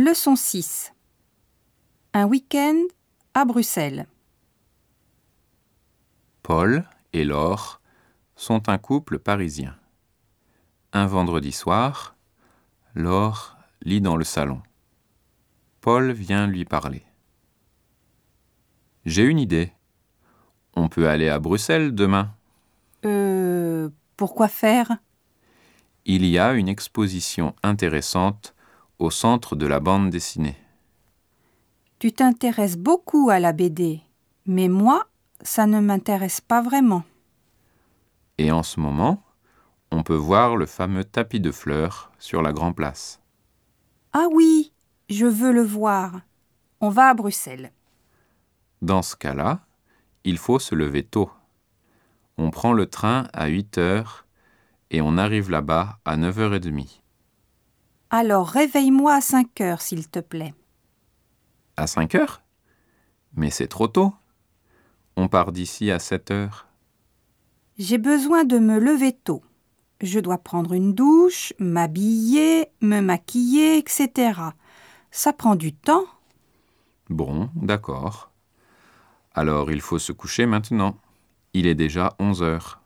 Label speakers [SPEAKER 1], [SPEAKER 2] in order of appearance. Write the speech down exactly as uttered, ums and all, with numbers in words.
[SPEAKER 1] Leçon six. Un week-end à Bruxelles.
[SPEAKER 2] Paul et Laure sont un couple parisien. Un vendredi soir, Laure lit dans le salon. Paul vient lui parler. « J'ai une idée. On peut aller à Bruxelles demain.
[SPEAKER 1] Euh, pourquoi faire ?
[SPEAKER 2] Il y a une exposition intéressante au centre de la bande dessinée.
[SPEAKER 1] Tu t'intéresses beaucoup à la B D, mais moi, ça ne m'intéresse pas vraiment.
[SPEAKER 2] Et en ce moment, on peut voir le fameux tapis de fleurs sur la Grand Place.
[SPEAKER 1] Ah oui, je veux le voir. On va à Bruxelles.
[SPEAKER 2] Dans ce cas-là, il faut se lever tôt. On prend le train à huit heures et on arrive là-bas à neuf heures trente.
[SPEAKER 1] Alors réveille-moi à cinq heures, s'il te plaît.
[SPEAKER 2] À cinq heures ? Mais c'est trop tôt. On part d'ici à sept heures.
[SPEAKER 1] J'ai besoin de me lever tôt. Je dois prendre une douche, m'habiller, me maquiller, et cetera. Ça prend du temps.
[SPEAKER 2] Bon, d'accord. Alors il faut se coucher maintenant. Il est déjà onze heures.